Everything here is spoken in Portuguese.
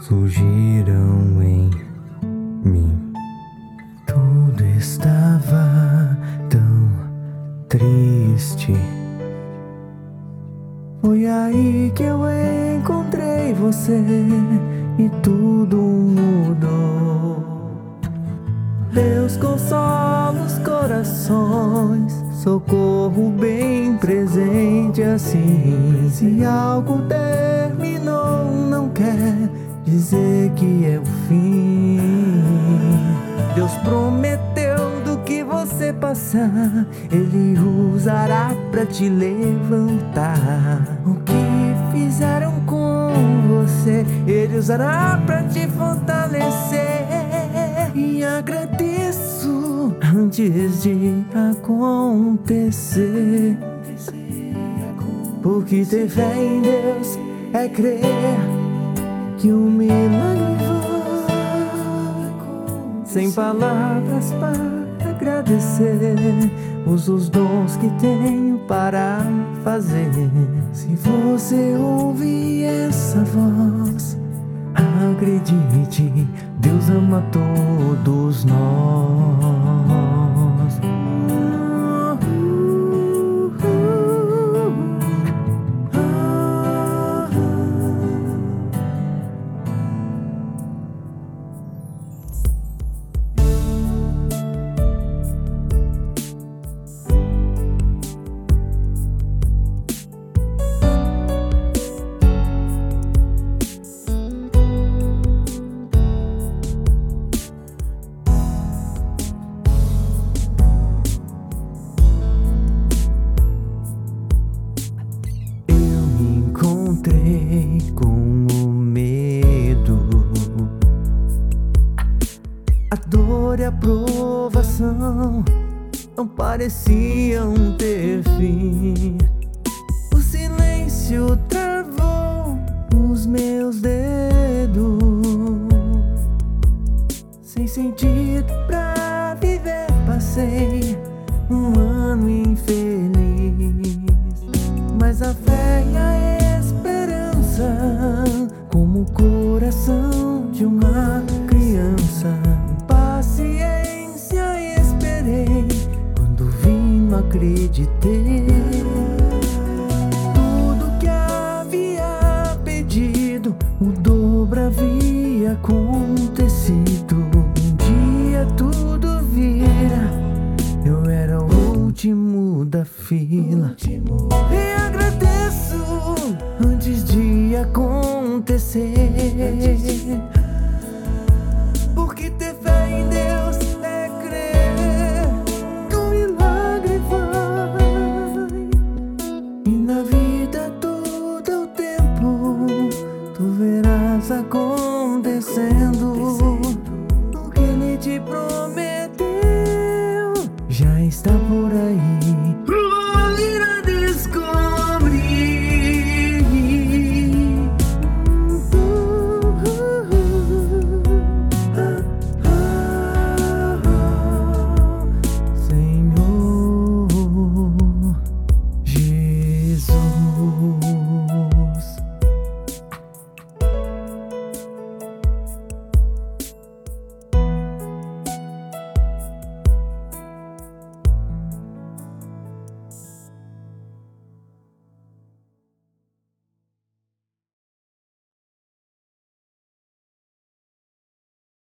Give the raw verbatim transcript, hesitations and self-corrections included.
surgiram em mim. Tudo estava tão triste. Foi aí que eu encontrei você e tudo mudou. Deus consola os corações, socorro bem presente assim. Se algo terminou, não quer dizer que é o fim. Deus prometeu do que você passar, Ele usará pra te levantar. O que fizeram com você, Ele usará pra te fortalecer. E agradeço antes de acontecer, porque ter fé em Deus é crer que o milagre vai. Sem palavras para agradecer, uso os dons que tenho para fazer. Se você ouvir essa voz, acredite, Deus ama todos nós. Com o medo, a dor e a provação não pareciam ter fim. O silêncio travou os meus dedos. Sem sentido pra viver, passei um ano infeliz. Mas a fé e a como o coração de uma criança, paciência esperei, quando vim não acreditei. Tudo que havia pedido, o dobro havia acontecido. Um dia tudo vira, eu era o último da fila. E agradeço antes de acontecer, porque ter fé em Deus é crer que o milagre vai. E na vida todo é o tempo, tu verás acontecendo o que Ele te prometeu, já está por aí.